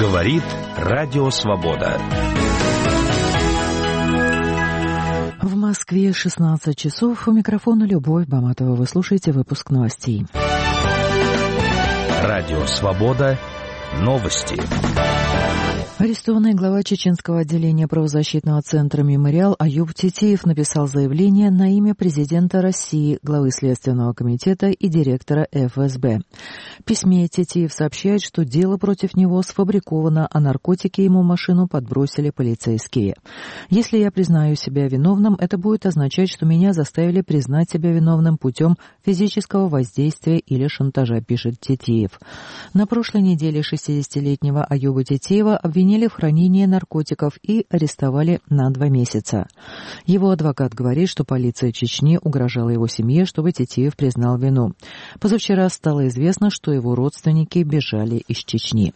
Говорит Радио Свобода. В Москве 16 часов. У микрофона Любовь Баматова. Вы слушаете выпуск новостей. Радио Свобода. Новости. Арестованный глава чеченского отделения правозащитного центра «Мемориал» Аюб Тетеев написал заявление на имя президента России, главы Следственного комитета и директора ФСБ. В письме Тетеев сообщает, что дело против него сфабриковано, а наркотики ему в машину подбросили полицейские. «Если я признаю себя виновным, это будет означать, что меня заставили признать себя виновным путем физического воздействия или шантажа», пишет Тетеев. На прошлой неделе 60-летнего Аюба Тетеева обвинили в хранении наркотиков и арестовали на 2 месяца. Его адвокат говорит, что полиция Чечни угрожала его семье, чтобы Тетеев признал вину. Позавчера стало известно, что его родственники бежали из Чечни.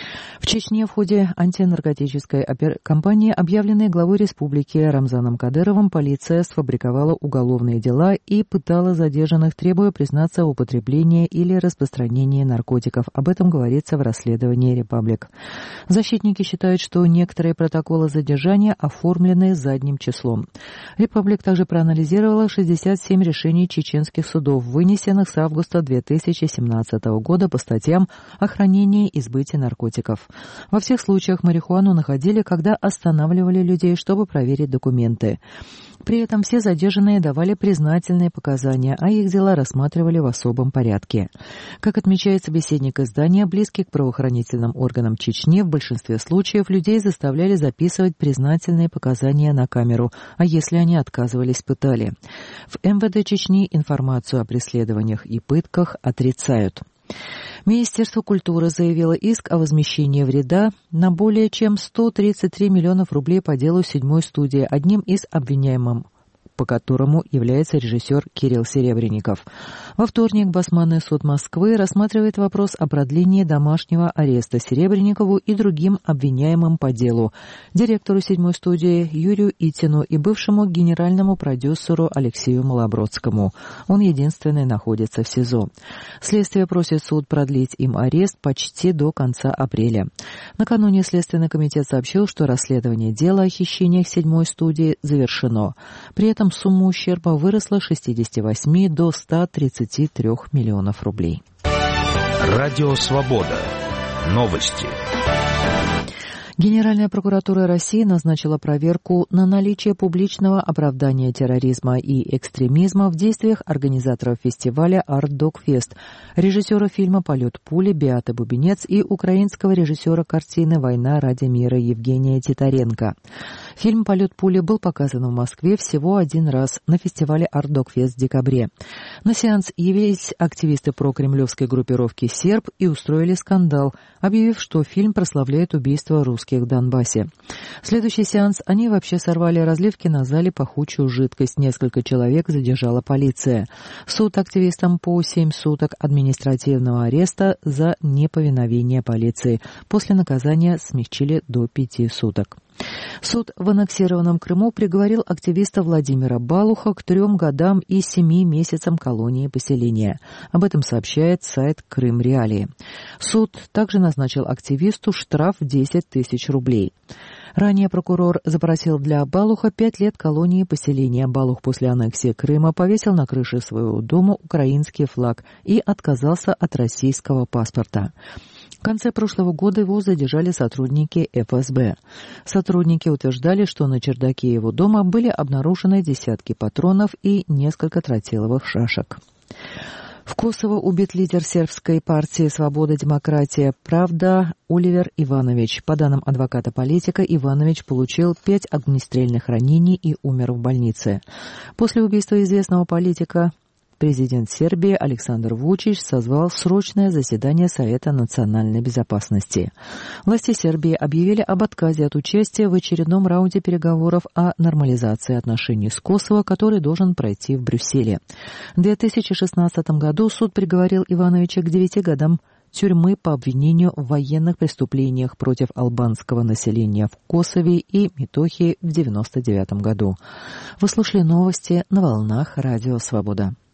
В Чечне в ходе антинаркотической кампании, объявленной главой республики Рамзаном Кадыровым, полиция сфабриковала уголовные дела и пытала задержанных, требуя признаться в употреблении или распространении наркотиков. Об этом говорится в расследовании «Репаблик». Защитники считают, что некоторые протоколы задержания оформлены задним числом. «Репаблик» также проанализировала 67 решений чеченских судов, вынесенных с августа 2017 года по статьям о хранении и сбытии наркотиков. Во всех случаях марихуану находили, когда останавливали людей, чтобы проверить документы. При этом все задержанные давали признательные показания, а их дела рассматривали в особом порядке. Как отмечает собеседник издания, близкий к правоохранительным органам Чечни, в большинстве случаев людей заставляли записывать признательные показания на камеру, а если они отказывались, пытали. В МВД Чечни информацию о преследованиях и пытках отрицают. Министерство культуры заявило иск о возмещении вреда на более чем 133 миллионов рублей по делу 7-й студии, одним из обвиняемых по которому является режиссер Кирилл Серебренников. Во вторник Басманный суд Москвы рассматривает вопрос о продлении домашнего ареста Серебренникову и другим обвиняемым по делу, директору 7-й студии Юрию Итину и бывшему генеральному продюсеру Алексею Малобродскому. Он единственный находится в СИЗО. Следствие просит суд продлить им арест почти до конца апреля. Накануне Следственный комитет сообщил, что расследование дела о хищениях 7-й студии завершено. При этом сумма ущерба выросла с 68 до 133 миллионов рублей. Радио Свобода. Новости. Генеральная прокуратура России назначила проверку на наличие публичного оправдания терроризма и экстремизма в действиях организаторов фестиваля «Арт-Док-Фест», режиссера фильма «Полет пули» Беаты Бубенец и украинского режиссера картины «Война ради мира» Евгения Титаренко. Фильм «Полет пули» был показан в Москве всего один раз на фестивале «Арт-Док-Фест» в декабре. На сеанс явились активисты прокремлевской группировки «Серб» и устроили скандал, объявив, что фильм прославляет убийство русских в Донбассе. В следующий сеанс они вообще сорвали разливки на зале пахучую жидкость. Несколько человек задержала полиция. Суд активистам по 7 суток административного ареста за неповиновение полиции. После наказания смягчили до 5 суток. Суд в аннексированном Крыму приговорил активиста Владимира Балуха к 3 годам и 7 месяцам колонии поселения. Об этом сообщает сайт Крым Реалии. Суд также назначил активисту штраф в 10 тысяч рублей. Ранее прокурор запросил для Балуха 5 лет колонии поселения. Балух после аннексии Крыма повесил на крыше своего дома украинский флаг и отказался от российского паспорта. В конце прошлого года его задержали сотрудники ФСБ. Сотрудники утверждали, что на чердаке его дома были обнаружены десятки патронов и несколько тротиловых шашек. В Косово убит лидер сербской партии «Свобода, демократия, правда» Оливер Иванович. По данным адвоката-политика, Иванович получил 5 огнестрельных ранений и умер в больнице. После убийства известного политика президент Сербии Александр Вучич созвал срочное заседание Совета национальной безопасности. Власти Сербии объявили об отказе от участия в очередном раунде переговоров о нормализации отношений с Косово, который должен пройти в Брюсселе. В 2016 году суд приговорил Ивановича к 9 годам тюрьмы по обвинению в военных преступлениях против албанского населения в Косове и Метохии в 1999 году. Вы слушали новости на волнах Радио Свобода.